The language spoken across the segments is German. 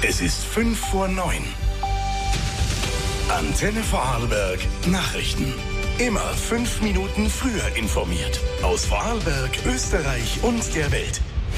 Es ist 8:55. Antenne Vorarlberg Nachrichten. Immer 5 Minuten früher informiert. Aus Vorarlberg, Österreich und der Welt.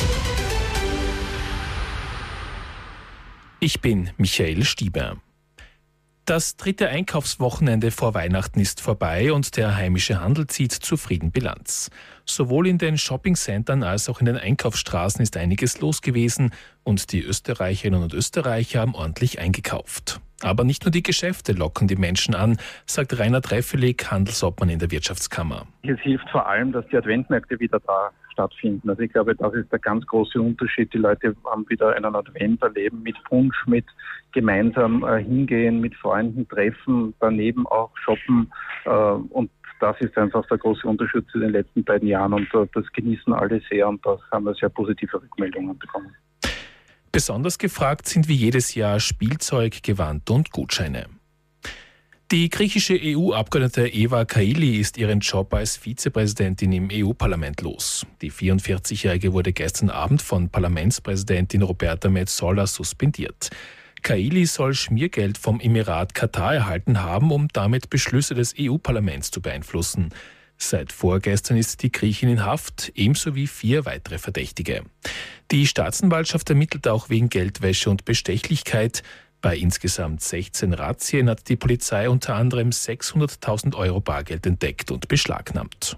Ich bin Michael Stieber. Das 3. Einkaufswochenende vor Weihnachten ist vorbei und der heimische Handel zieht zufrieden Bilanz. Sowohl in den Shoppingcentern als auch in den Einkaufsstraßen ist einiges los gewesen und die Österreicherinnen und Österreicher haben ordentlich eingekauft. Aber nicht nur die Geschäfte locken die Menschen an, sagt Rainer Treffelig, Handelsobmann in der Wirtschaftskammer. Es hilft vor allem, dass die Adventmärkte wieder da stattfinden. Also ich glaube, das ist der ganz große Unterschied. Die Leute haben wieder einen Advent erleben mit Punsch, mit gemeinsam hingehen, mit Freunden treffen, daneben auch shoppen. Und das ist einfach der große Unterschied zu den letzten beiden Jahren. Und das genießen alle sehr und das haben wir sehr positive Rückmeldungen bekommen. Besonders gefragt sind wie jedes Jahr Spielzeug, Gewand und Gutscheine. Die griechische EU-Abgeordnete Eva Kaili ist ihren Job als Vizepräsidentin im EU-Parlament los. Die 44-Jährige wurde gestern Abend von Parlamentspräsidentin Roberta Metsola suspendiert. Kaili soll Schmiergeld vom Emirat Katar erhalten haben, um damit Beschlüsse des EU-Parlaments zu beeinflussen. Seit vorgestern ist die Griechin in Haft, ebenso wie 4 weitere Verdächtige. Die Staatsanwaltschaft ermittelt auch wegen Geldwäsche und Bestechlichkeit. Bei insgesamt 16 Razzien hat die Polizei unter anderem 600.000 Euro Bargeld entdeckt und beschlagnahmt.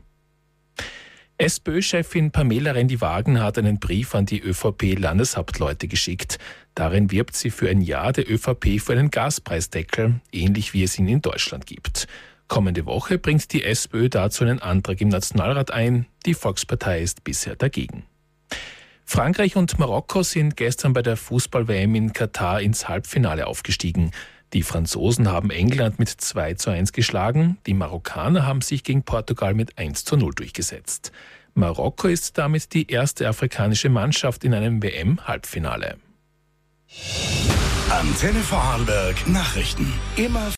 SPÖ-Chefin Pamela Rendi-Wagen hat einen Brief an die ÖVP-Landeshauptleute geschickt. Darin wirbt sie für ein Ja der ÖVP für einen Gaspreisdeckel, ähnlich wie es ihn in Deutschland gibt. Kommende Woche bringt die SPÖ dazu einen Antrag im Nationalrat ein. Die Volkspartei ist bisher dagegen. Frankreich und Marokko sind gestern bei der Fußball-WM in Katar ins Halbfinale aufgestiegen. Die Franzosen haben England mit 2:1 geschlagen. Die Marokkaner haben sich gegen Portugal mit 1:0 durchgesetzt. Marokko ist damit die erste afrikanische Mannschaft in einem WM-Halbfinale. Antenne Vorarlberg Nachrichten. Immer